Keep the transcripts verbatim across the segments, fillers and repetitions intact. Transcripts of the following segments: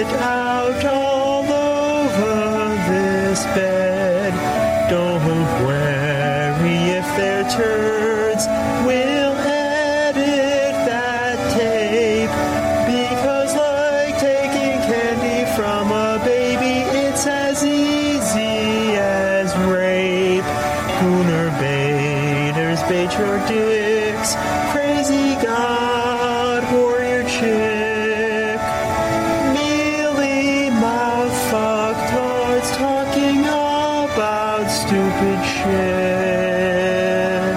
it out all over this bed. Don't worry if they're turds, we'll edit that tape. Because like taking candy from a baby, it's as easy as rape. Gooner baiters bait your dicks, crazy god, warrior chick. Mealy mouth fucktards talking about stupid shit.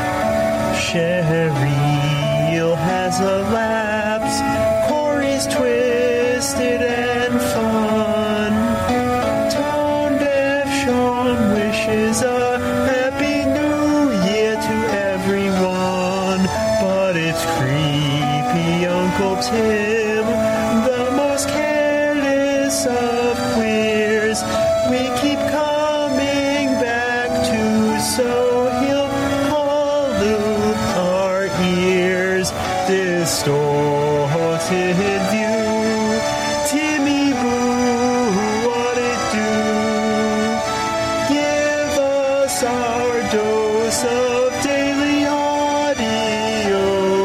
Cheryl has a lapse, Corey's twisted and fun. Tone deaf Sean wishes a happy new year to everyone. But it's creepy Uncle Tim, the most careless of queers. We keep coming back to, so he'll pollute our ears. Distorted view, Timmy Boo, what it do? Give us our dose of daily audio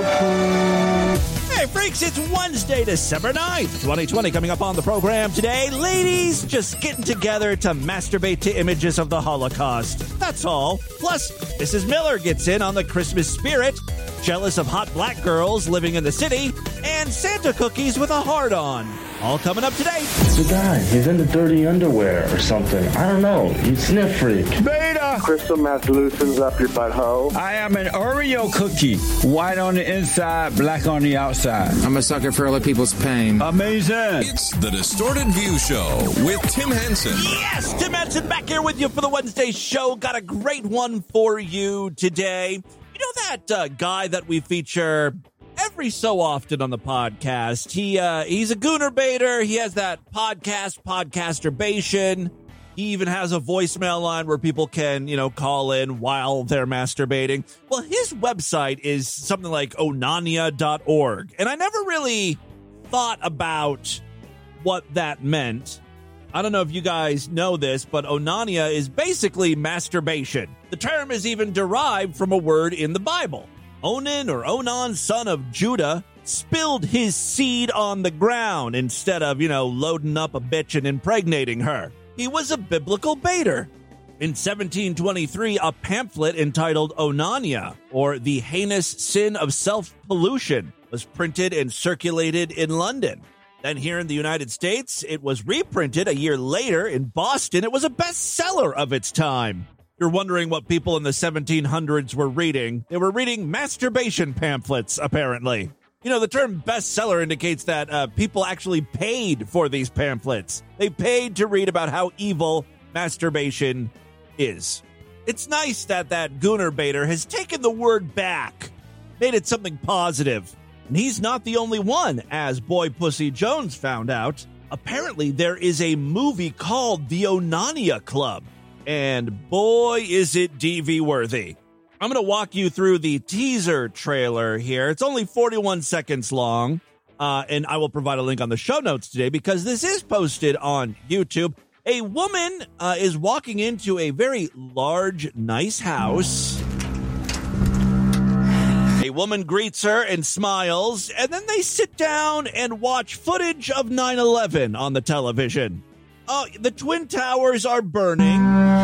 poo. Hey, freaks, it's Wednesday, December ninth, twenty twenty. Coming up on the program today, ladies just getting together to masturbate to images of the Holocaust. That's all. Plus, Missus Miller gets in on the Christmas spirit, jealous of hot black girls living in the city, and Santa cookies with a heart-on. All coming up today. The guy, he's in the dirty underwear or something. I don't know. He's sniff freak. Beta! Crystal meth loosens up your butthole. I am an Oreo cookie. White on the inside, black on the outside. I'm a sucker for other people's pain. Amazing. It's the Distorted View Show with Tim Henson. Yes, Tim Henson back here with you for the Wednesday show. Got a great one for you today. You know that uh, guy that we feature every so often on the podcast? He uh, he's a gooner baiter. He has that podcast, Podcasturbation. He even has a voicemail line where people can, you know, call in while they're masturbating. Well, his website is something like onania dot org. And I never really thought about what that meant. I don't know if you guys know this, but onania is basically masturbation. The term is even derived from a word in the Bible. Onan or Onan, son of Judah, spilled his seed on the ground instead of, you know, loading up a bitch and impregnating her. He was a biblical baiter. In seventeen twenty-three, a pamphlet entitled Onania, or The Heinous Sin of Self-Pollution, was printed and circulated in London. Then here in the United States, it was reprinted a year later in Boston. It was a bestseller of its time. You're wondering what people in the seventeen hundreds were reading. They were reading masturbation pamphlets, apparently. You know, the term bestseller indicates that uh, people actually paid for these pamphlets. They paid to read about how evil masturbation is. It's nice that that gooner baiter has taken the word back, made it something positive. And he's not the only one, as Boy Pussy Jones found out. Apparently, there is a movie called The Onania Club. And boy, is it D V worthy. I'm going to walk you through the teaser trailer here. It's only forty-one seconds long. Uh, and I will provide a link on the show notes today because this is posted on YouTube. A woman uh, is walking into a very large, nice house. A woman greets her and smiles, and then they sit down and watch footage of nine eleven on the television. Oh, the Twin Towers are burning.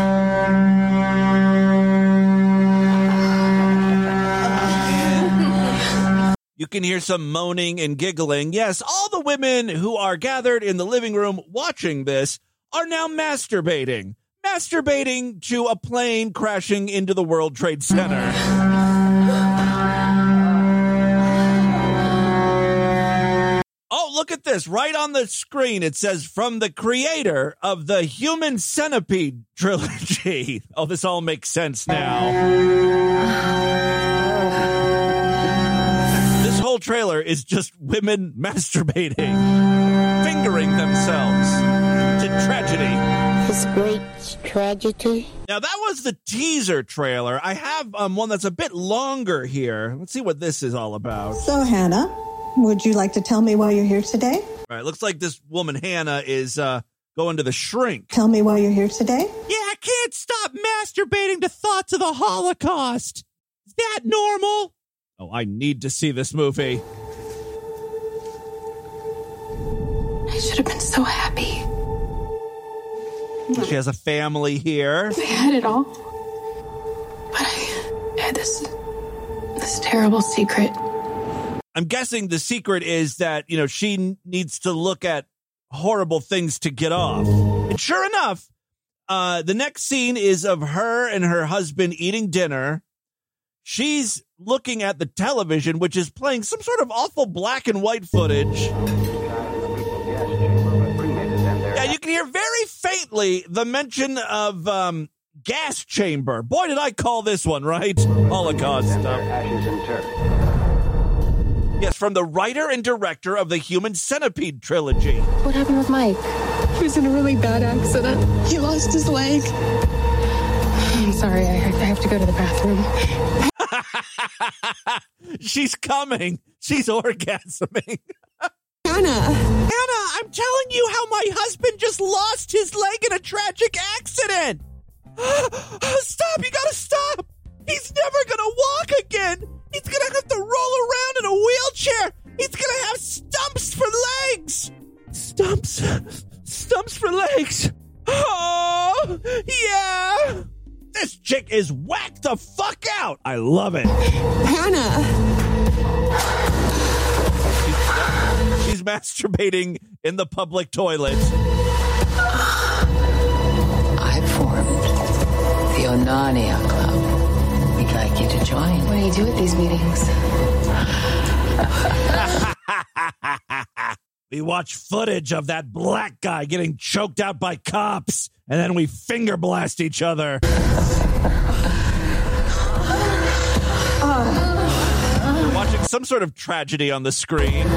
You can hear some moaning and giggling. Yes, all the women who are gathered in the living room watching this are now masturbating. Masturbating to a plane crashing into the World Trade Center. Oh, look at this. Right on the screen, it says, from the creator of the Human Centipede trilogy. Oh, this all makes sense now. This whole trailer is just women masturbating, fingering themselves to tragedy. This great tragedy. Now, that was the teaser trailer. I have um, one that's a bit longer here. Let's see what this is all about. So, Hannah, would you like to tell me why you're here today? All right, looks like this woman, Hannah, is uh, going to the shrink. Tell me why you're here today? Yeah, I can't stop masturbating to thoughts of the Holocaust. Is that normal? Oh, I need to see this movie. I should have been so happy. She has a family here. I had it all. But I had this, this terrible secret. I'm guessing the secret is that, you know, she needs to look at horrible things to get off. And sure enough, uh, the next scene is of her and her husband eating dinner. She's looking at the television, which is playing some sort of awful black and white footage. Yeah, you can hear very faintly the mention of um, gas chamber. Boy, did I call this one, right? Holocaust stuff. Yes, from the writer and director of the Human Centipede trilogy. What happened with Mike? He was in a really bad accident. He lost his leg. I'm sorry, I have to go to the bathroom. She's coming. She's orgasming. Hannah. Hannah, I'm telling you how my husband just lost his leg in a tragic accident. Stop, you gotta stop. He's never gonna walk again. He's gonna have to roll around in a wheelchair. He's gonna have stumps for legs. Stumps. Stumps for legs. Oh, yeah. This chick is whacked the fuck out. I love it. Hannah. She's, she's masturbating in the public toilet. I formed the Onania Club. We'd like you to join. What do you do at these meetings? We watch footage of that black guy getting choked out by cops, and then we finger blast each other. We're watching some sort of tragedy on the screen.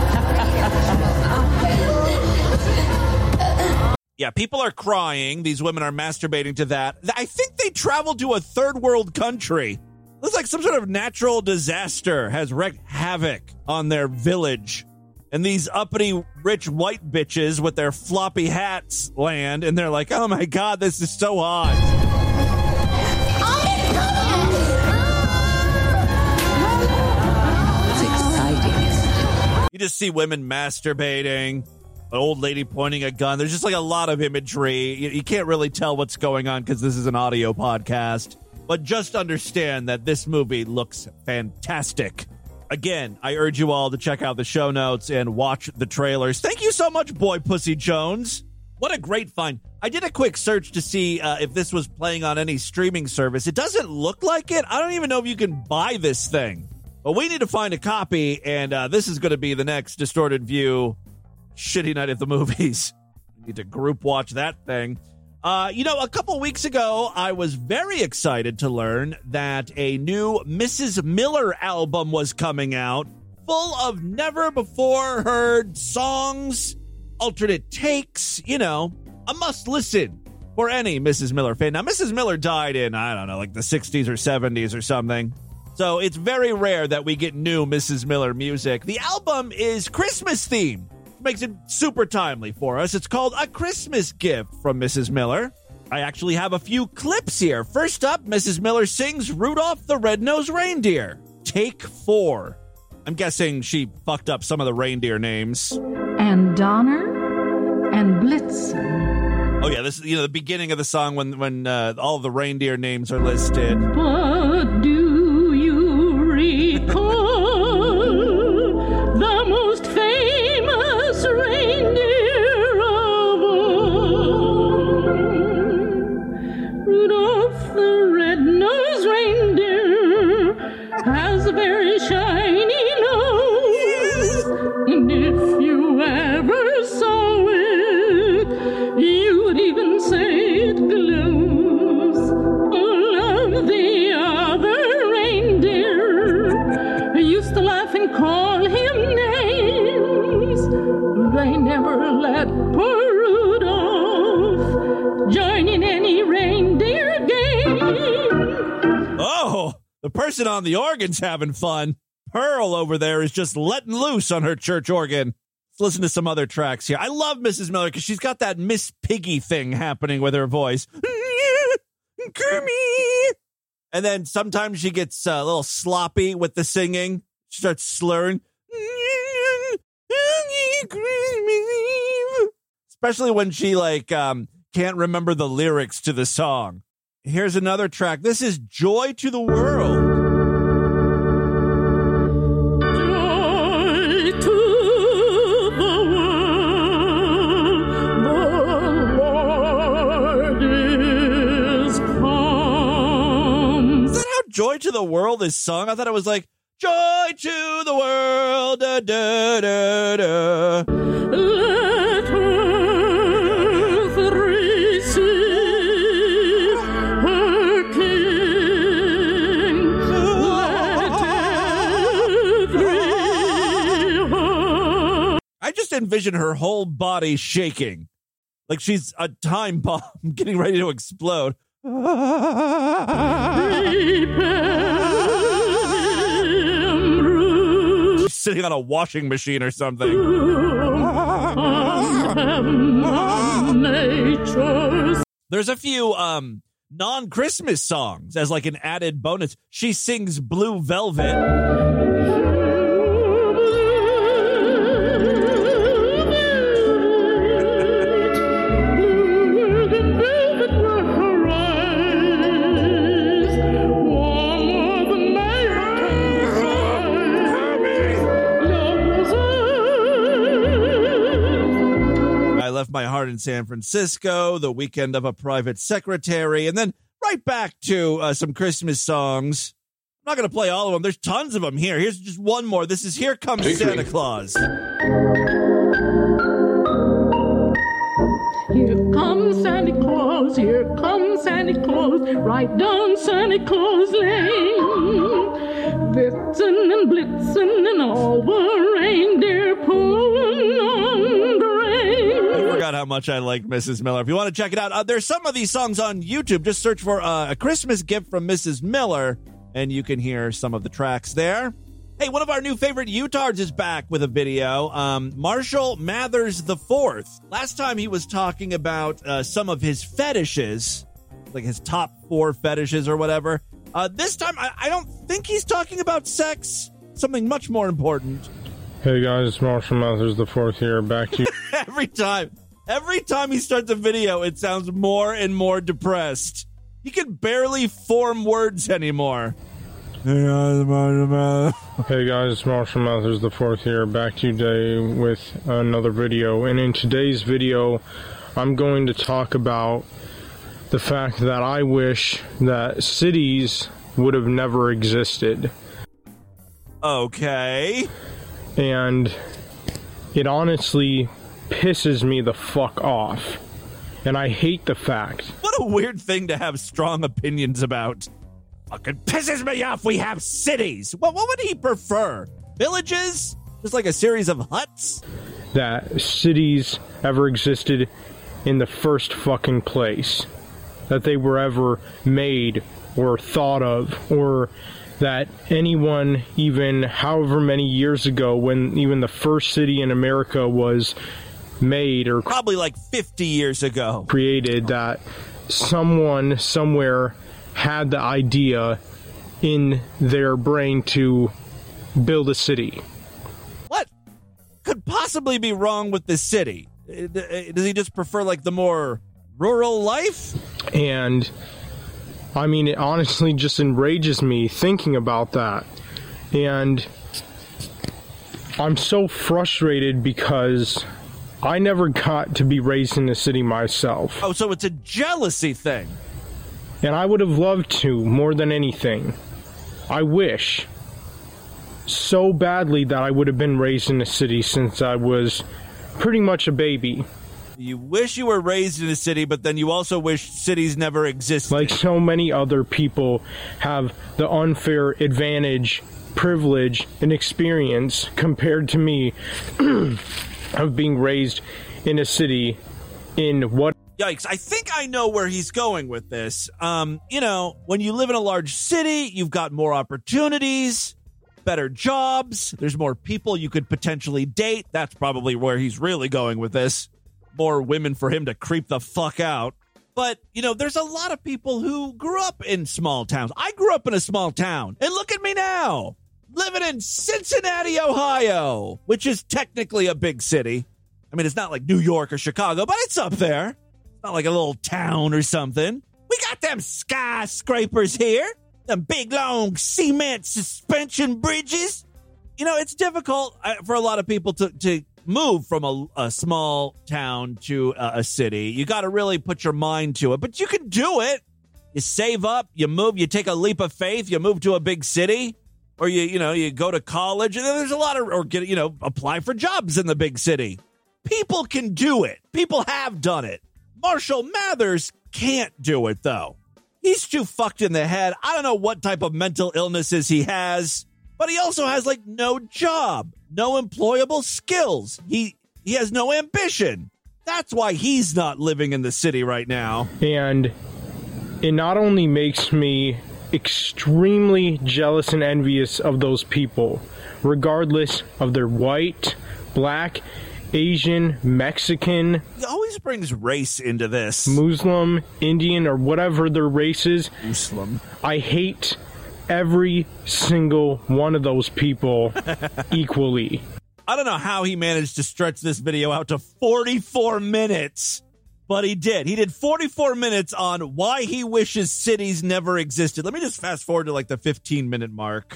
Yeah, people are crying. These women are masturbating to that. I think they traveled to a third world country. Looks like some sort of natural disaster has wreaked havoc on their village. And these uppity, rich white bitches with their floppy hats land, and they're like, oh my God, this is so hot. It's exciting. You just see women masturbating, an old lady pointing a gun. There's just like a lot of imagery. You, you can't really tell what's going on because this is an audio podcast. But just understand that this movie looks fantastic. Again, I urge you all to check out the show notes and watch the trailers. Thank you so much, Boy Pussy Jones. What a great find. I did a quick search to see uh, if this was playing on any streaming service. It doesn't look like it. I don't even know if you can buy this thing. But we need to find a copy, and uh, this is going to be the next Distorted View Shitty Night at the Movies. We need to group watch that thing. Uh, you know, a couple weeks ago, I was very excited to learn that a new Missus Miller album was coming out, full of never-before-heard songs, alternate takes, you know, a must-listen for any Missus Miller fan. Now, Missus Miller died in, I don't know, like the sixties or seventies or something, so it's very rare that we get new Missus Miller music. The album is Christmas-themed. Makes it super timely for us. It's called A Christmas Gift from Missus Miller. I actually have a few clips here. First up, Missus Miller sings Rudolph the Red-Nosed Reindeer. Take four. I'm guessing she fucked up some of the reindeer names. And Donner and Blitzen. Oh yeah, this is, you know, the beginning of the song when when uh, all of the reindeer names are listed. But do you recall the most famous reindeer of all? Rudolph the red-nosed reindeer has a very shiny nose, and if you ever saw it, you would even say it glows. All of the other reindeer used to laugh and call him names. They never let poor Rudolph join in any reindeer game. Oh, the person on the organ's having fun. Pearl over there is just letting loose on her church organ. listen to some other tracks here. I love Missus Miller because she's got that Miss Piggy thing happening with her voice. Kermie! And then sometimes she gets uh, a little sloppy with the singing. She starts slurring. Especially when she like um, can't remember the lyrics to the song. Here's another track. This is Joy to the World. Joy to the world, the Lord is come. Is that how Joy to the World is sung? I thought it was like, Joy to the world, da, da, da, da. Let earth receive her King. Let every heart. I just envision her whole body shaking. Like she's a time bomb getting ready to explode. She's sitting on a washing machine or something. There's a few um non-Christmas songs as like an added bonus. She sings Blue Velvet. Left My Heart in San Francisco, The Weekend of a Private Secretary, and then right back to uh, some Christmas songs. I'm not going to play all of them. There's tons of them here. Here's just one more. This is Here Comes Take Santa me. Claus. Here comes Santa Claus, here comes Santa Claus, right down Santa Claus Lane. Blitzen and blitzen and all the reindeer pulling on the rein. I forgot how much I like Missus Miller. If you want to check it out, uh, there's some of these songs on YouTube. Just search for uh, A Christmas Gift from Missus Miller, and you can hear some of the tracks there. Hey, one of our new favorite Utards is back with a video. Um, Marshall Mathers the Fourth. Last time he was talking about uh, some of his fetishes, like his top four fetishes or whatever. Uh, this time, I, I don't think he's talking about sex. Something much more important. Hey guys, it's Marshall Mathers the Fourth here. Back to you. every time, every time he starts a video, it sounds more and more depressed. He can barely form words anymore. Hey guys, it's Marshall Mathers the Fourth here, back to you today with another video. And in today's video, I'm going to talk about the fact that I wish that cities would have never existed. Okay. And it honestly pisses me the fuck off. And I hate the fact. What a weird thing to have strong opinions about. Fucking pisses me off we have cities. What, what would he prefer? Villages? Just like a series of huts? That cities ever existed in the first fucking place. That they were ever made or thought of. Or that anyone, even however many years ago, when even the first city in America was made or probably like fifty years ago created, that someone somewhere had the idea in their brain to build a city. What could possibly be wrong with the city? Does he just prefer like the more rural life? And I mean, it honestly just enrages me thinking about that. And I'm so frustrated because I never got to be raised in the city myself. Oh, so it's a jealousy thing. And I would have loved to more than anything. I wish so badly that I would have been raised in the city since I was pretty much a baby. You wish you were raised in a city, but then you also wish cities never existed. Like so many other people have the unfair advantage, privilege, and experience compared to me of being raised in a city in what... Yikes, I think I know where he's going with this. Um, you know, when you live in a large city, you've got more opportunities. better jobs. There's more people you could potentially date. That's probably where he's really going with this. More women for him to creep the fuck out. But, you know, there's a lot of people who grew up in small towns. I grew up in a small town, and look at me now, living in Cincinnati, Ohio, which is technically a big city. I mean, it's not like New York or Chicago, but it's up there. It's not like a little town or something. We got them skyscrapers here, them big, long cement suspension bridges. You know, it's difficult for a lot of people to, to move from a, a small town to a, a city. You got to really put your mind to it, but you can do it. You save up, you move, you take a leap of faith, you move to a big city, or you, you know, you go to college, and there's a lot of, or get, you know, apply for jobs in the big city. People can do it. People have done it. Marshall Mathers can't do it, though. He's too fucked in the head. I don't know what type of mental illnesses he has, but he also has, like, no job, no employable skills. He he has no ambition. That's why he's not living in the city right now. And it not only makes me extremely jealous and envious of those people, regardless of their white, black, Asian, Mexican. He always brings race into this. Muslim, Indian, or whatever their race is. Muslim. I hate every single one of those people equally. I don't know how he managed to stretch this video out to forty-four minutes, but he did. He did forty-four minutes on why he wishes cities never existed. Let me just fast forward to like the fifteen minute mark.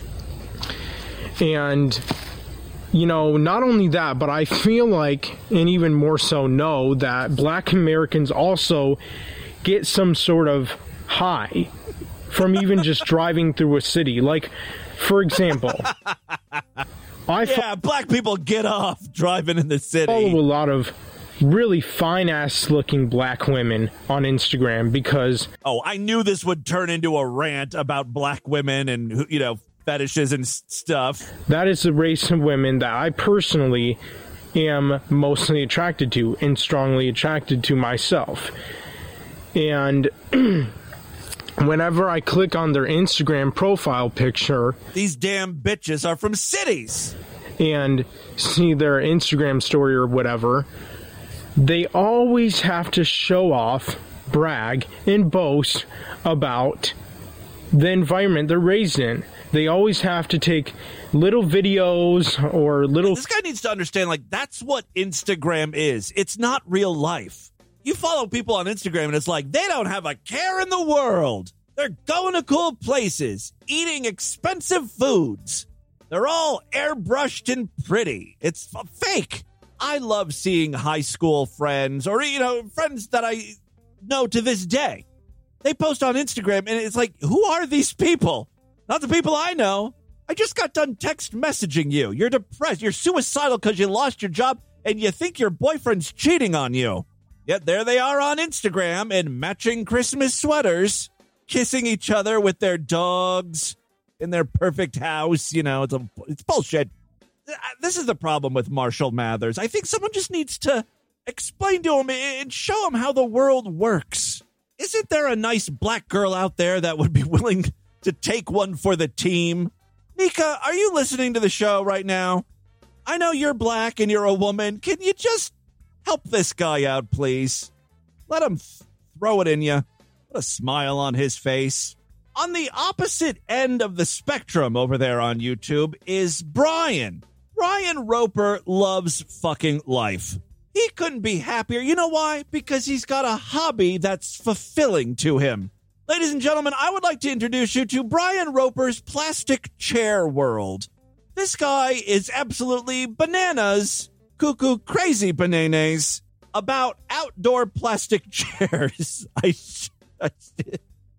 And, you know, not only that, but I feel like, and even more so know, that black Americans also get some sort of high from even just driving through a city. Like, for example, I yeah, fo- black people get off driving in the city. I follow a lot of really fine-ass looking black women on Instagram because... Oh, I knew this would turn into a rant about black women and, you know, fetishes and stuff. That is the race of women that I personally am mostly attracted to and strongly attracted to myself. And... whenever I click on their Instagram profile picture, these damn bitches are from cities, and see their Instagram story or whatever, they always have to show off, brag, and boast about the environment they're raised in. They always have to take little videos or little... This guy needs to understand, like, that's what Instagram is. It's not real life. You follow people on Instagram, and it's like, they don't have a care in the world. They're going to cool places, eating expensive foods. They're all airbrushed and pretty. It's f- fake. I love seeing high school friends, or, you know, friends that I know to this day. They post on Instagram, and it's like, who are these people? Not the people I know. I just got done text messaging you. You're depressed. You're suicidal because you lost your job, and you think your boyfriend's cheating on you. Yet there they are on Instagram in matching Christmas sweaters, kissing each other with their dogs in their perfect house. You know, it's a, it's bullshit. This is the problem with Marshall Mathers. I think someone just needs to explain to him and show him how the world works. Isn't there a nice black girl out there that would be willing to take one for the team? Nika, are you listening to the show right now? I know you're black and you're a woman. Can you just help this guy out, please? Let him th- throw it in you. Put a smile on his face. On the opposite end of the spectrum over there on YouTube is Brian. Brian Roper loves fucking life. He couldn't be happier. You know why? Because he's got a hobby that's fulfilling to him. Ladies and gentlemen, I would like to introduce you to Brian Roper's Plastic Chair World. This guy is absolutely bananas, cuckoo crazy bananas, about outdoor plastic chairs. I, sh- I sh-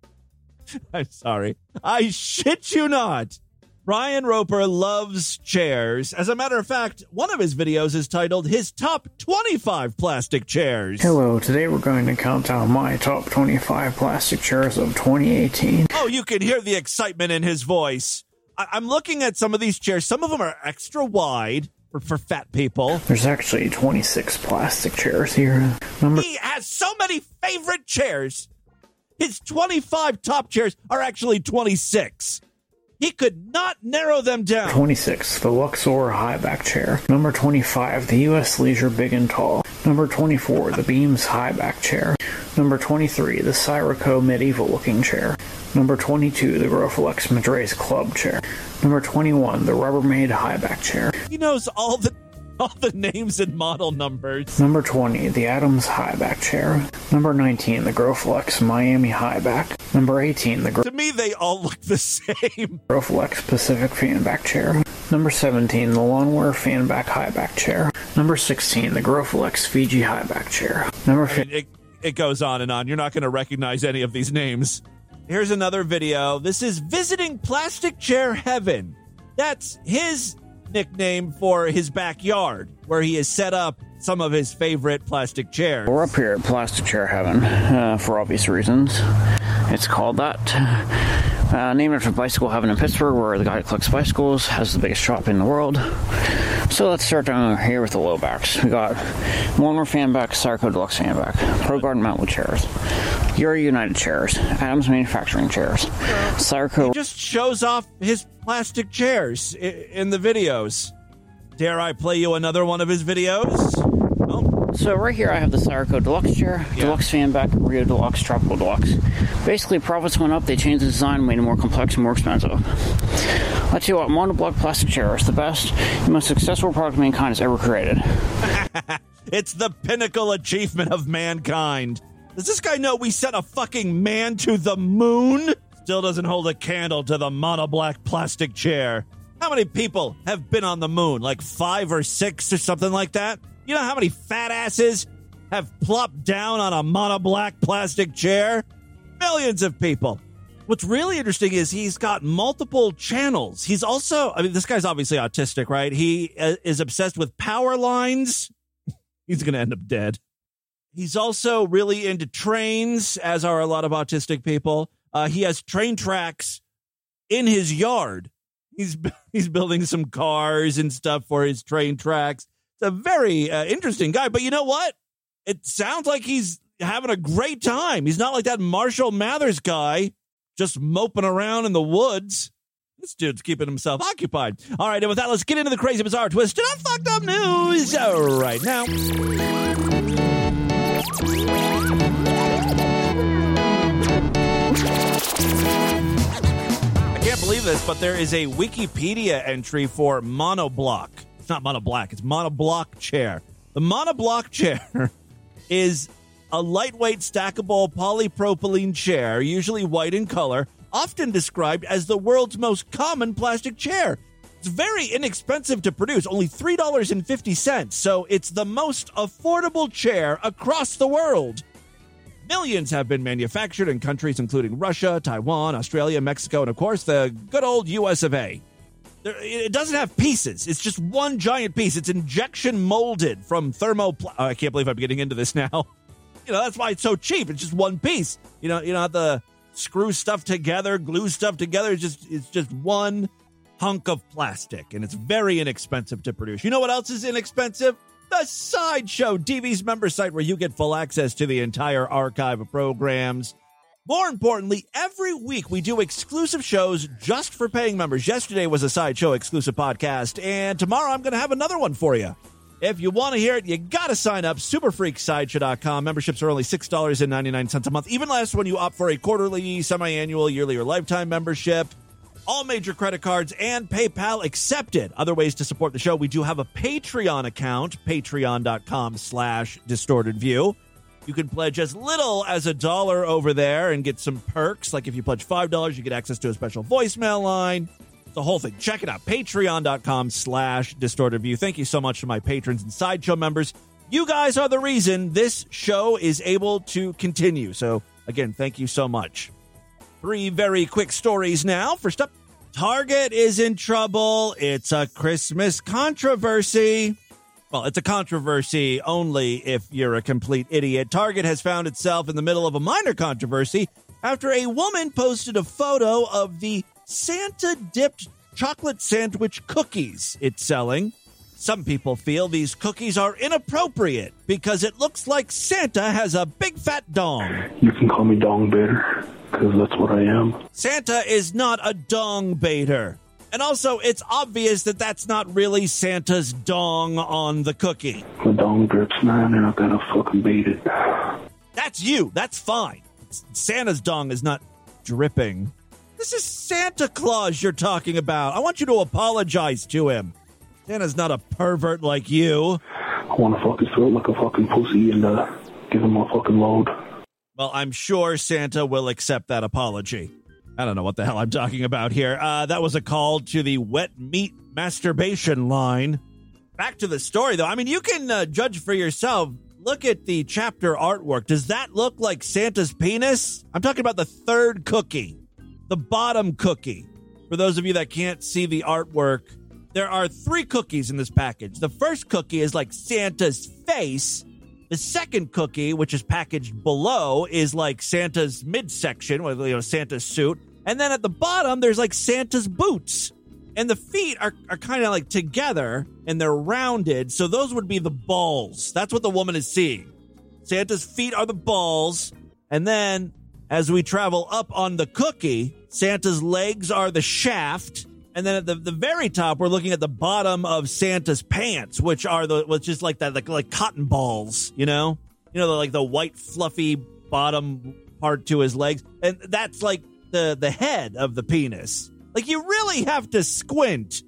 I'm sorry. I shit you not. Brian Roper loves chairs. As a matter of fact, one of his videos is titled his top twenty-five plastic chairs. Hello, today we're going to count down my top twenty-five plastic chairs of twenty eighteen. Oh, you can hear the excitement in his voice. I- I'm looking at some of these chairs. Some of them are extra wide for, for fat people. There's actually twenty-six plastic chairs here. Number- he has so many favorite chairs. His twenty-five top chairs are actually twenty-six. He could not narrow them down. twenty-six, the Luxor High Back Chair. Number twenty-five, the U S Leisure Big and Tall. Number twenty-four, the Beams High Back Chair. Number twenty-three, the Syrico Medieval Looking Chair. Number twenty-two, the Groflex Madres Club Chair. Number twenty-one, the Rubbermaid High Back Chair. He knows all the all the names and model numbers. Number twenty, the Adams High Back Chair. Number nineteen, the Groflex Miami High Back. Number eighteen, the Gro- To me, they all look the same. Groflex Pacific Fan Back Chair. Number seventeen, the Lawnwear Fan Back High Back Chair. Number sixteen, the Groflex Fiji High Back Chair. Number I mean, it, it goes on and on. You're not going to recognize any of these names. Here's another video. This is Visiting Plastic Chair Heaven. That's his nickname for his backyard, where he has set up some of his favorite plastic chairs. We're up here at Plastic Chair Heaven, uh, for obvious reasons. It's called that. Uh, named after Bicycle Heaven in Pittsburgh, where the guy who collects bicycles has the biggest shop in the world. So let's start down here with the low backs. We got Lawnmower Fan Back, Syrico Deluxe Fan Back, Pro Garden Mountain chairs, Yuri United chairs, Adams Manufacturing chairs, Syrico. He just shows off his plastic chairs i- in the videos. Dare I play you another one of his videos? Oh. So right here I have the Syrico Deluxe chair, yeah. Deluxe Fan Back, Rio Deluxe, Tropical Deluxe. Basically, profits went up, they changed the design, made it more complex and more expensive. I'll tell you what, monoblock plastic chair is the best and most successful product mankind has ever created. It's the pinnacle achievement of mankind. Does this guy know we sent a fucking man to the moon? Still doesn't hold a candle to the monoblock plastic chair. How many people have been on the moon? Like five or six or something like that? You know how many fat asses have plopped down on a monoblock plastic chair? Millions of people. What's really interesting is he's got multiple channels. He's also, I mean, this guy's obviously autistic, right? He uh, is obsessed with power lines. He's going to end up dead. He's also really into trains, as are a lot of autistic people. Uh, he has train tracks in his yard. He's he's building some cars and stuff for his train tracks. It's a very uh, interesting guy. But you know what? It sounds like he's having a great time. He's not like that Marshall Mathers guy just moping around in the woods. This dude's keeping himself occupied. All right, and with that, let's get into the crazy, bizarre, twisted, and fucked up news right now. I can't believe this, but there is a Wikipedia entry for monoblock. It's not monoblock, it's monoblock chair. The monoblock chair is a lightweight stackable polypropylene chair, usually white in color, often described as the world's most common plastic chair. It's very inexpensive to produce, only three dollars and fifty cents, so it's the most affordable chair across the world. Millions have been manufactured in countries including Russia, Taiwan, Australia, Mexico, and of course the good old U S of A. There, it doesn't have pieces. It's just one giant piece. It's injection molded from thermoplastic. Oh, I can't believe I'm getting into this now. You know, that's why it's so cheap. It's just one piece. You know, you don't have to screw stuff together, glue stuff together. It's just, it's just one hunk of plastic, and it's very inexpensive to produce. You know what else is inexpensive? The Sideshow, D V's member site where you get full access to the entire archive of programs. More importantly, every week we do exclusive shows just for paying members. Yesterday was a Sideshow exclusive podcast, and tomorrow I'm going to have another one for you. If you want to hear it, you got to sign up. super freak sideshow dot com. Memberships are only six dollars and ninety-nine cents a month. Even less when you opt for a quarterly, semi-annual, yearly, or lifetime membership. All major credit cards and PayPal accepted. Other ways to support the show, we do have a Patreon account, patreon dot com slash distorted view. You can pledge as little as a dollar over there and get some perks. Like if you pledge five dollars, you get access to a special voicemail line. The whole thing. Check it out. patreon dot com slash distorted view. Thank you so much to my patrons and Sideshow members. You guys are the reason this show is able to continue. So, again, thank you so much. Three very quick stories now. First up, Target is in trouble. It's a Christmas controversy. Well, it's a controversy only if you're a complete idiot. Target has found itself in the middle of a minor controversy after a woman posted a photo of the Santa-dipped chocolate sandwich cookies it's selling. Some people feel these cookies are inappropriate because it looks like Santa has a big fat dong. You can call me Dong Bear. because that's what I am. Santa is not a dong baiter. And also, it's obvious that that's not really Santa's dong on the cookie. The dong drips, man, and I gotta fucking beat it. That's you. That's fine. Santa's dong is not dripping. This is Santa Claus you're talking about. I want you to apologize to him. Santa's not a pervert like you. I want to fuck his throat like a fucking pussy and uh, give him a fucking load. Well, I'm sure Santa will accept that apology. I don't know what the hell I'm talking about here. Uh, that was a call to the wet meat masturbation line. Back to the story, though. I mean, you can uh, judge for yourself. Look at the chapter artwork. Does that look like Santa's penis? I'm talking about the third cookie, the bottom cookie. For those of you that can't see the artwork, there are three cookies in this package. The first cookie is like Santa's face. The second cookie, which is packaged below, is like Santa's midsection, with, you know, Santa's suit. And then at the bottom, there's like Santa's boots. And the feet are, are kind of like together, and they're rounded. So those would be the balls. That's what the woman is seeing. Santa's feet are the balls. And then as we travel up on the cookie, Santa's legs are the shaft. And then at the, the very top, we're looking at the bottom of Santa's pants, which are the, which is like that, like, like cotton balls, you know, you know, the, like the white fluffy bottom part to his legs. And that's like the, the head of the penis. Like, you really have to squint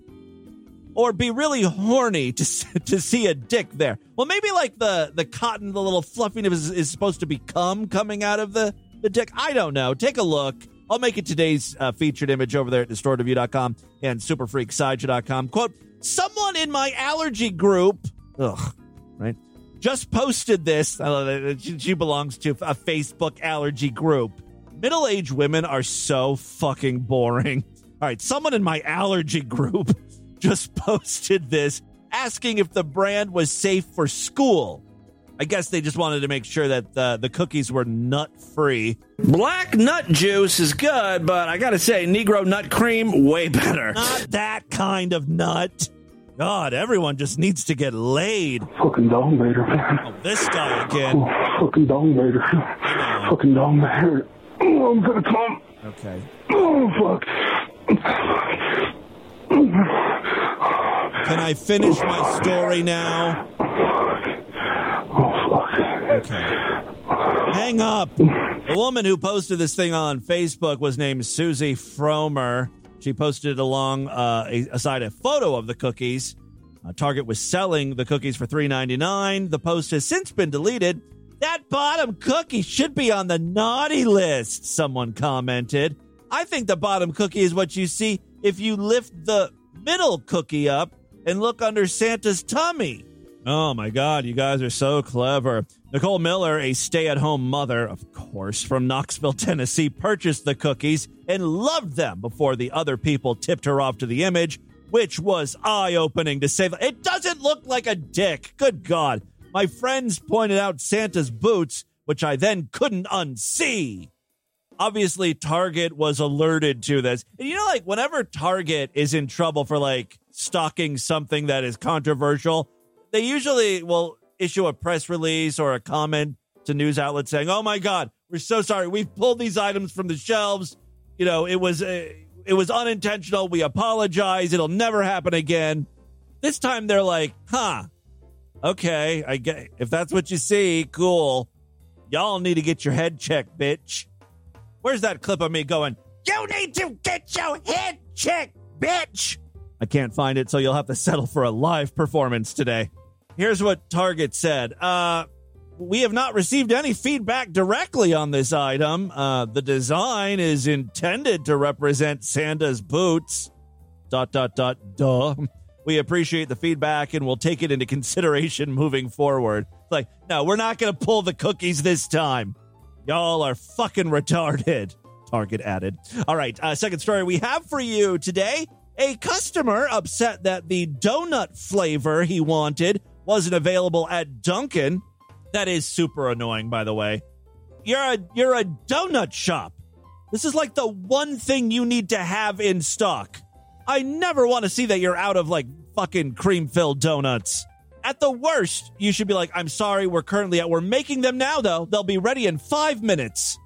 or be really horny to to see a dick there. Well, maybe like the, the cotton, the little fluffiness is, is supposed to be cum coming out of the, the dick. I don't know. Take a look. I'll make it today's uh, featured image over there at distorted view dot com and super freak sideshow dot com. Quote, someone in my allergy group, ugh, right, just posted this. I love it. She, she belongs to a Facebook allergy group. Middle-aged women are so fucking boring. All right, someone in my allergy group just posted this asking if the brand was safe for school. I guess they just wanted to make sure that uh, the cookies were nut-free. Black nut juice is good, but I gotta say, Negro nut cream, way better. Not that kind of nut. God, everyone just needs to get laid. Fucking dong baiter, man. Oh, this guy again. Oh, fucking dong baiter. Fucking dong baiter. Oh, I'm gonna come. Okay. Oh, fuck. Can I finish my story now? Oh, fuck. Okay. Hang up. The woman who posted this thing on Facebook was named Susie Fromer. She posted it along uh, a, aside a photo of the cookies. Uh, Target was selling the cookies for three ninety-nine. The post has since been deleted. That bottom cookie should be on the naughty list, someone commented. I think the bottom cookie is what you see if you lift the middle cookie up and look under Santa's tummy. Oh, my God, you guys are so clever. Nicole Miller, a stay-at-home mother, of course, from Knoxville, Tennessee, purchased the cookies and loved them before the other people tipped her off to the image, which was eye-opening to say. It doesn't look like a dick. Good God. My friends pointed out Santa's boots, which I then couldn't unsee. Obviously, Target was alerted to this. And you know, like, whenever Target is in trouble for, like, stocking something that is controversial, they usually will issue a press release or a comment to news outlets saying, oh, my God, we're so sorry. We've pulled these items from the shelves. You know, it was uh, it was unintentional. We apologize. It'll never happen again. This time they're like, huh, okay, I get, if that's what you see, cool. Y'all need to get your head checked, bitch. Where's that clip of me going, you need to get your head checked, bitch? I can't find it, so you'll have to settle for a live performance today. Here's what Target said. Uh, we have not received any feedback directly on this item. Uh, the design is intended to represent Santa's boots. Dot, dot, dot, duh. We appreciate the feedback and we'll take it into consideration moving forward. Like, no, we're not going to pull the cookies this time. Y'all are fucking retarded, Target added. All right, uh, second story we have for you today. A customer upset that the donut flavor he wanted wasn't available at Dunkin'. That is super annoying, by the way. You're a you're a donut shop. This is like the one thing you need to have in stock. I never want to see that you're out of, like, fucking cream-filled donuts. At the worst, you should be like, I'm sorry, we're currently out. We're making them now, though. They'll be ready in five minutes.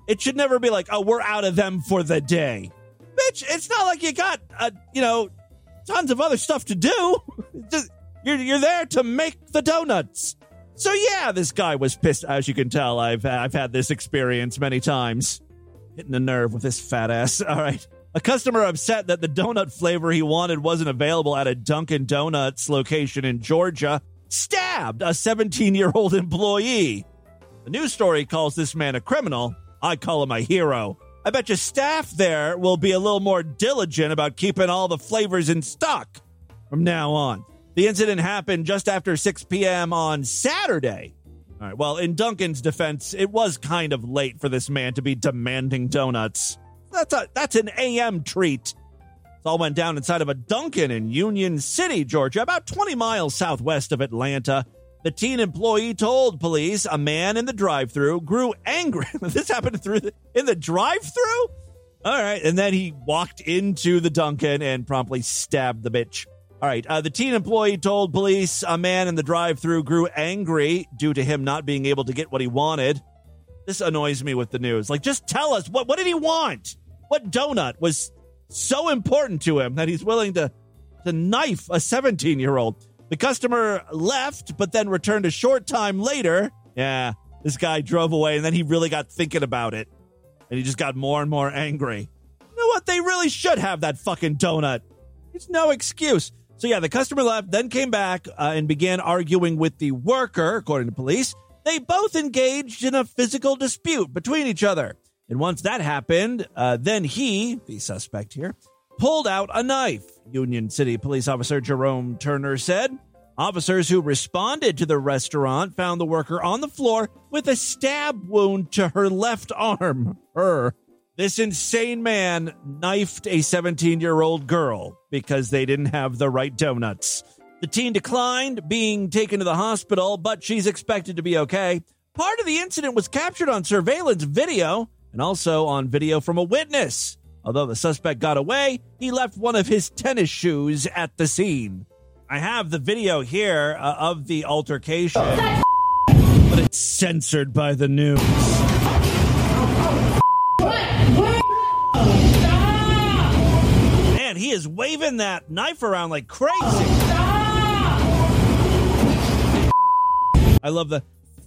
It should never be like, oh, we're out of them for the day. Bitch, it's not like you got, uh, you know, tons of other stuff to do. Just, you're, you're there to make the donuts. So, yeah, this guy was pissed. As you can tell, I've, I've had this experience many times. Hitting a nerve with this fat ass. All right. A customer upset that the donut flavor he wanted wasn't available at a Dunkin' Donuts location in Georgia stabbed a seventeen-year-old employee. The news story calls this man a criminal. I call him a hero. I bet you staff there will be a little more diligent about keeping all the flavors in stock from now on. The incident happened just after six p.m. on Saturday. All right, well, in Dunkin's defense, it was kind of late for this man to be demanding donuts. That's a that's an A M treat. It all went down inside of a Dunkin' in Union City, Georgia, about twenty miles southwest of Atlanta. The teen employee told police a man in the drive-thru grew angry. This happened through the, in the drive-thru? All right, and then he walked into the Dunkin' and promptly stabbed the bitch. All right, uh, the teen employee told police a man in the drive-thru grew angry due to him not being able to get what he wanted. This annoys me with the news. Like, just tell us, what, what did he want? What donut was so important to him that he's willing to, to knife a seventeen-year-old? The customer left, but then returned a short time later. Yeah, this guy drove away, and then he really got thinking about it. And he just got more and more angry. You know what? They really should have that fucking donut. It's no excuse. So, yeah, the customer left, then came back uh, and began arguing with the worker, according to police. They both engaged in a physical dispute between each other. And once that happened, uh, then he, the suspect here, pulled out a knife. Union City Police Officer Jerome Turner said officers who responded to the restaurant found the worker on the floor with a stab wound to her left arm. Her. This insane man knifed a seventeen-year-old girl because they didn't have the right donuts. The teen declined being taken to the hospital, but she's expected to be okay. Part of the incident was captured on surveillance video and also on video from a witness. Although the suspect got away, he left one of his tennis shoes at the scene. I have the video here uh, of the altercation, but it's censored by the news. Man, he is waving that knife around like crazy. I love the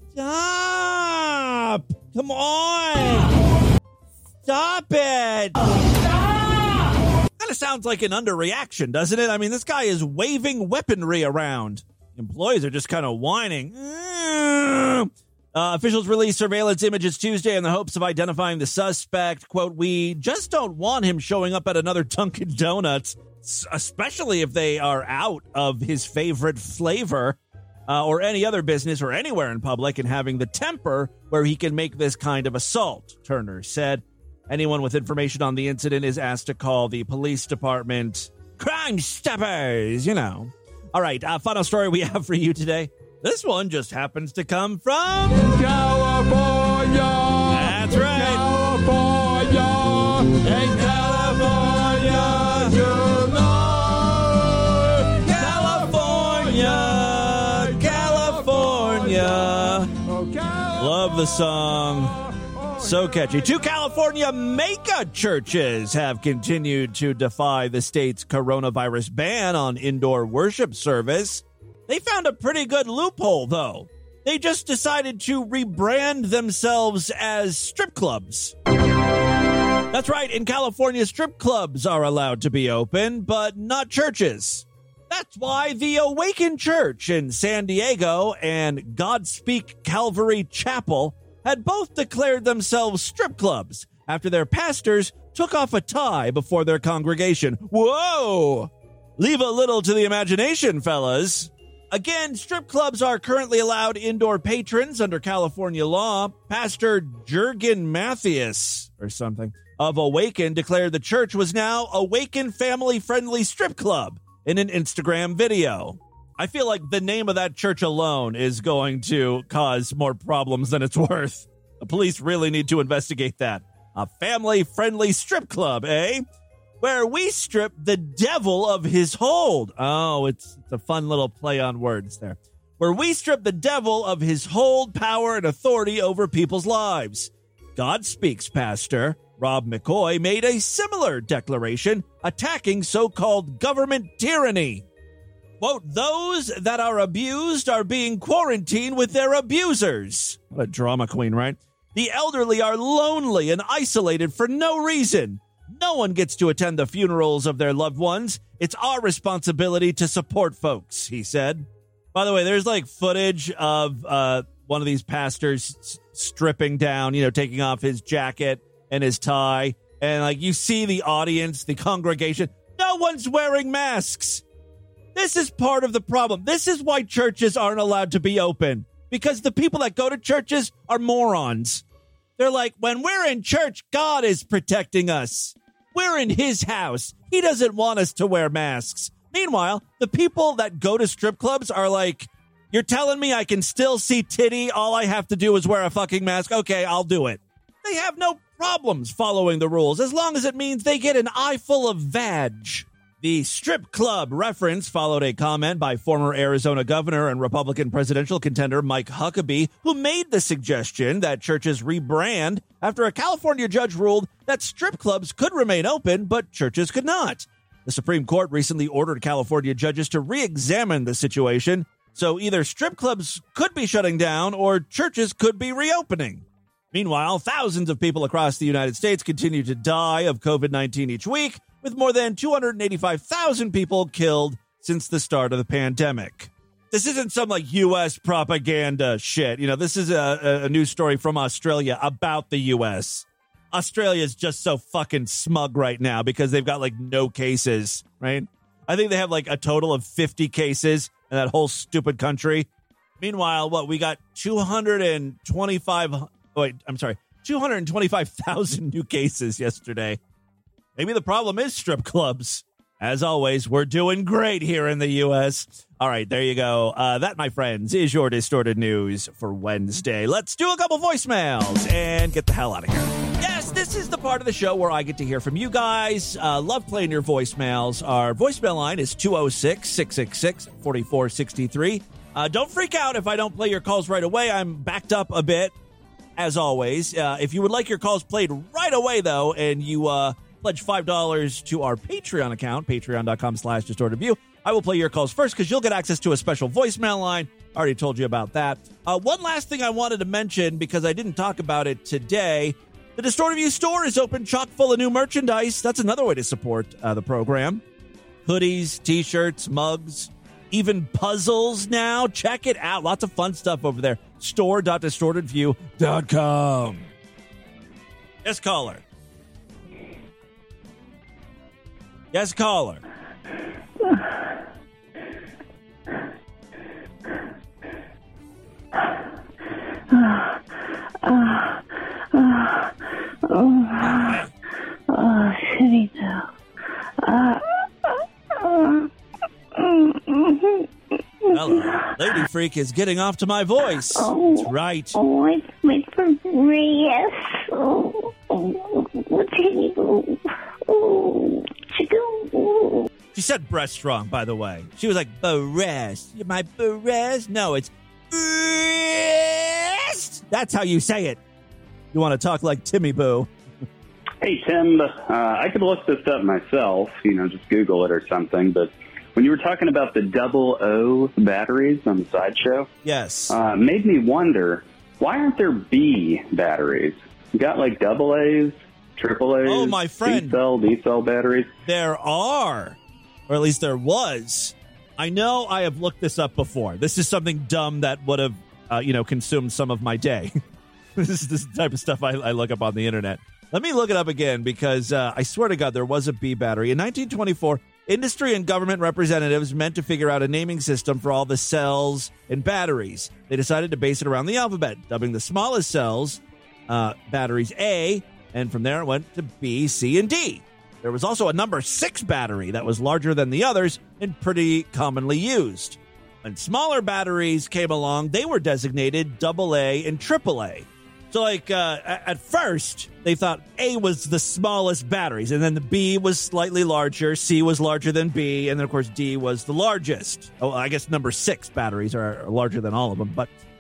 stop. Come on. Stop it. Stop. Kind of sounds like an underreaction, doesn't it? I mean, this guy is waving weaponry around. Employees are just kind of whining. Uh, officials released surveillance images Tuesday in the hopes of identifying the suspect. Quote, we just don't want him showing up at another Dunkin' Donuts, especially if they are out of his favorite flavor. Uh, or any other business or anywhere in public and having the temper where he can make this kind of assault, Turner said. Anyone with information on the incident is asked to call the police department. Crime Stoppers, you know. All right, uh, final story we have for you today. This one just happens to come from California. That's right. California. In California, you know. California. Love the song. So catchy. Two California mega churches have continued to defy the state's coronavirus ban on indoor worship service. They found a pretty good loophole, though. They just decided to rebrand themselves as strip clubs. That's right. In California, strip clubs are allowed to be open, but not churches. That's why the Awaken Church in San Diego and Godspeak Calvary Chapel had both declared themselves strip clubs after their pastors took off a tie before their congregation. Whoa! Leave a little to the imagination, fellas. Again, strip clubs are currently allowed indoor patrons under California law. Pastor Jurgen Matthias, or something, of Awaken declared the church was now Awaken family-friendly strip club in an Instagram video. I feel like the name of that church alone is going to cause more problems than it's worth. The police really need to investigate that. A family-friendly strip club, eh? Where we strip the devil of his hold. Oh, it's, it's a fun little play on words there. Where we strip the devil of his hold, power, and authority over people's lives. God Speaks pastor Rob McCoy made a similar declaration attacking so-called government tyranny. Quote, those that are abused are being quarantined with their abusers. What a drama queen, right? The elderly are lonely and isolated for no reason. No one gets to attend the funerals of their loved ones. It's our responsibility to support folks, he said. By the way, there's like footage of uh, one of these pastors s- stripping down, you know, taking off his jacket and his tie. And like you see the audience, the congregation, no one's wearing masks. This is part of the problem. This is why churches aren't allowed to be open, because the people that go to churches are morons. They're like, when we're in church, God is protecting us. We're in his house. He doesn't want us to wear masks. Meanwhile, the people that go to strip clubs are like, you're telling me I can still see titty? All I have to do is wear a fucking mask? Okay, I'll do it. They have no problems following the rules, as long as it means they get an eyeful of vag. The strip club reference followed a comment by former Arizona governor and Republican presidential contender Mike Huckabee, who made the suggestion that churches rebrand after a California judge ruled that strip clubs could remain open, but churches could not. The Supreme Court recently ordered California judges to re-examine the situation, so either strip clubs could be shutting down or churches could be reopening. Meanwhile, thousands of people across the United States continue to die of covid nineteen each week, with more than two hundred eighty-five thousand people killed since the start of the pandemic. This isn't some like U S propaganda shit. You know, this is a, a news story from Australia about the U S. Australia is just so fucking smug right now because they've got like no cases, right? I think they have like a total of fifty cases in that whole stupid country. Meanwhile, what, we got two hundred twenty-five, oh wait, I'm sorry, two hundred twenty-five thousand new cases yesterday. Maybe the problem is strip clubs. As always, we're doing great here in the U S. All right, there you go. Uh, that, my friends, is your Distorted News for Wednesday. Let's do a couple voicemails and get the hell out of here. Yes, this is the part of the show where I get to hear from you guys. Uh, love playing your voicemails. Our voicemail line is two oh six, six six six, four four six three. Uh, don't freak out if I don't play your calls right away. I'm backed up a bit, as always. Uh, if you would like your calls played right away, though, and you... Uh, pledge five dollars to our Patreon account, patreon.com slash distorted view. I will play your calls first because you'll get access to a special voicemail line. I already told you about that. Uh, one last thing I wanted to mention, because I didn't talk about it today, the Distorted View store is open, chock full of new merchandise. That's another way to support uh, the program. Hoodies, t-shirts, mugs, even puzzles now. Check it out. Lots of fun stuff over there. store dot distorted view dot com. Yes, caller. Yes, caller. Uh, uh, uh, oh, oh, shitty now. Uh, uh, Hello. Lady Freak is getting off to my voice. Oh, that's right. Oh, it's my progress. Oh, oh, what's he do? Oh, chicken. She said breast wrong, by the way. She was like, breast. My breast? No, it's breast. That's how you say it. You want to talk like Timmy Boo. Hey, Tim. Uh, I could look this up myself, you know, just Google it or something, but when you were talking about the double O batteries on the sideshow, yes, uh, made me wonder, why aren't there B batteries? You got like double A's, triple A's, oh, my friend. D-cell, D-cell batteries? There are, or at least there was. I know I have looked this up before. This is something dumb that would have, uh, you know, consumed some of my day. This is this type of stuff I, I look up on the internet. Let me look it up again because uh, I swear to God, there was a B battery. In nineteen twenty-four, industry and government representatives meant to figure out a naming system for all the cells and batteries. They decided to base it around the alphabet, dubbing the smallest cells uh, batteries A, and from there it went to B, C, and D. There was also a number six battery that was larger than the others and pretty commonly used. When smaller batteries came along, they were designated double A and triple A. So, like, uh, at first, they thought A was the smallest batteries, and then the B was slightly larger, C was larger than B, and then, of course, D was the largest. Oh, I guess number six batteries are larger than all of them. But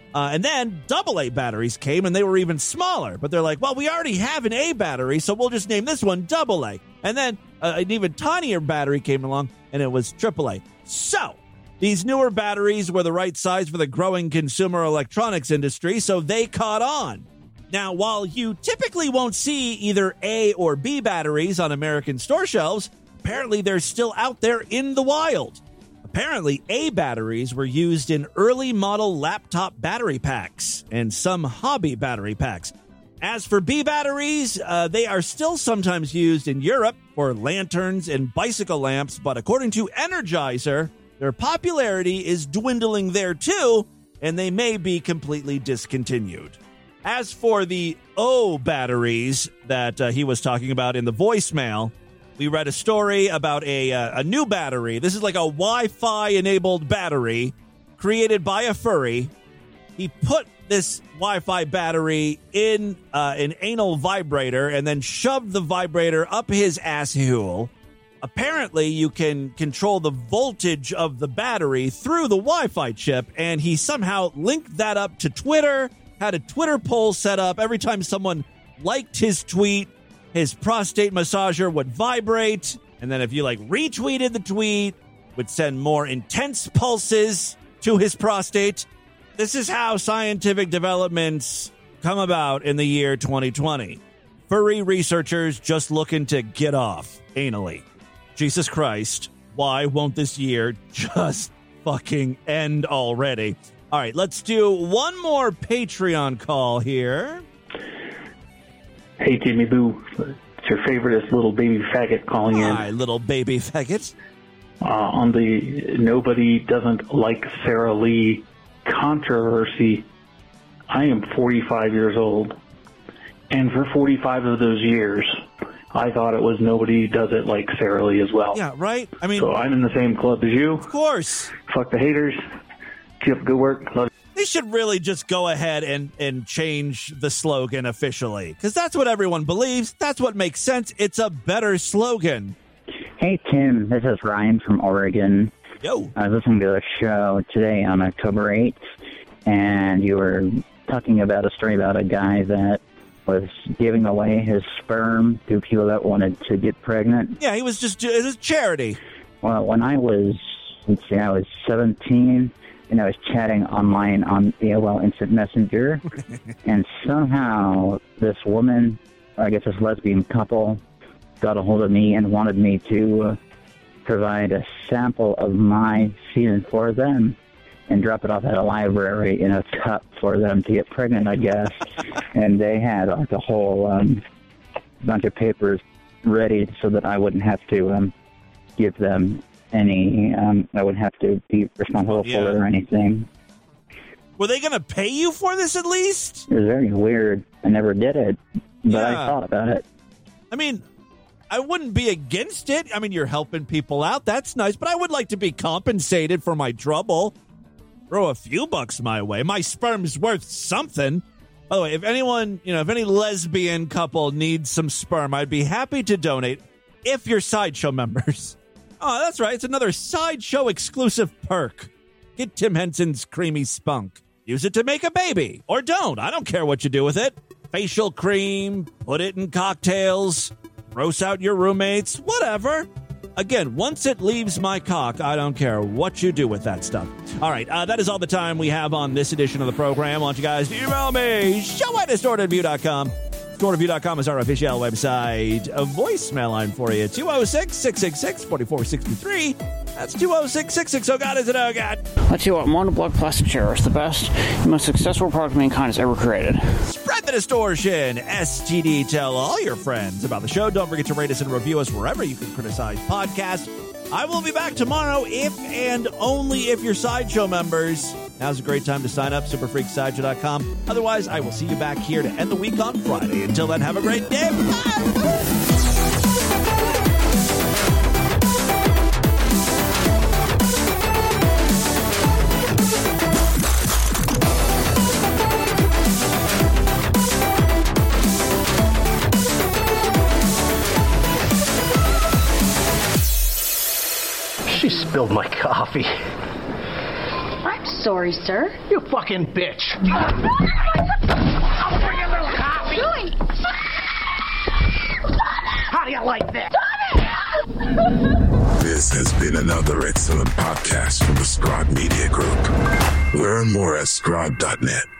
Uh, and then double A batteries came, and they were even smaller. But they're like, well, we already have an A battery, so we'll just name this one double A. And then uh, an even tinier battery came along, and it was triple A. So these newer batteries were the right size for the growing consumer electronics industry, so they caught on. Now, while you typically won't see either A or B batteries on American store shelves, apparently they're still out there in the wild. Apparently, A batteries were used in early model laptop battery packs and some hobby battery packs. As for B batteries, uh, they are still sometimes used in Europe for lanterns and bicycle lamps, but according to Energizer, their popularity is dwindling there too, and they may be completely discontinued. As for the O batteries that uh, he was talking about in the voicemail, we read a story about a uh, a new battery. This is like a Wi-Fi enabled battery created by a furry. He put this Wi-Fi battery in uh, an anal vibrator and then shoved the vibrator up his asshole. Apparently, you can control the voltage of the battery through the Wi-Fi chip, and he somehow linked that up to Twitter, had a Twitter poll set up. Every time someone liked his tweet, his prostate massager would vibrate, and then if you like retweeted the tweet, would send more intense pulses to his prostate. This is how scientific developments come about in the year twenty twenty. Furry researchers just looking to get off anally. Jesus Christ, why won't this year just fucking end already? All right, let's do one more Patreon call here. Hey, Jimmy Boo. It's your favoriteest little baby faggot calling in. Hi, little baby faggot. Uh, on the nobody doesn't like Sarah Lee controversy, I am forty-five years old. And for forty-five of those years, I thought it was nobody does it like Sarah Lee as well. Yeah, right? I mean, so I'm in the same club as you. Of course. Fuck the haters. Keep up good work. Love you. They should really just go ahead and, and change the slogan officially, because that's what everyone believes. That's what makes sense. It's a better slogan. Hey, Tim. This is Ryan from Oregon. Yo. I was listening to a show today on October eighth, and you were talking about a story about a guy that was giving away his sperm to people that wanted to get pregnant. Yeah, he was just, it was charity. Well, when I was, let's see, I was seventeen, and I was chatting online on A O L Instant Messenger, and somehow this woman, or I guess this lesbian couple, got a hold of me and wanted me to uh, provide a sample of my semen for them and drop it off at a library in a cup for them to get pregnant, I guess. And they had like a whole um, bunch of papers ready so that I wouldn't have to um, give them any, um, I wouldn't have to be responsible yeah. for it or anything. Were they going to pay you for this at least? It was very weird. I never did it, but Yeah. I thought about it. I mean, I wouldn't be against it. I mean, you're helping people out. That's nice, but I would like to be compensated for my trouble. Throw a few bucks my way. My sperm's worth something. By the way, if anyone, you know, if any lesbian couple needs some sperm, I'd be happy to donate if you're Sideshow members. Oh, that's right. It's another Sideshow exclusive perk. Get Tim Henson's creamy spunk. Use it to make a baby. Or don't. I don't care what you do with it. Facial cream, put it in cocktails, gross out your roommates, whatever. Again, once it leaves my cock, I don't care what you do with that stuff. All right, uh, that is all the time we have on this edition of the program. I want you guys to email me, show at distorted view dot com. distorted view dot com is our official website. A voicemail line for you, two oh six, six six six, four four six three. That's two oh six, six six, oh God, is it oh God? Let's see what monoblock plastic chair is the best and most successful product mankind has ever created. Spread the distortion. S T D, tell all your friends about the show. Don't forget to rate us and review us wherever you can criticize podcasts. I will be back tomorrow if and only if you're Sideshow members. Now's a great time to sign up, super freak sideshow dot com. Otherwise, I will see you back here to end the week on Friday. Until then, have a great day. Bye. She spilled my coffee. I'm sorry, sir. You fucking bitch. I'll bring a little coffee. How do you like this? This has been another excellent podcast from the Scribe Media Group. Learn more at scribe dot net.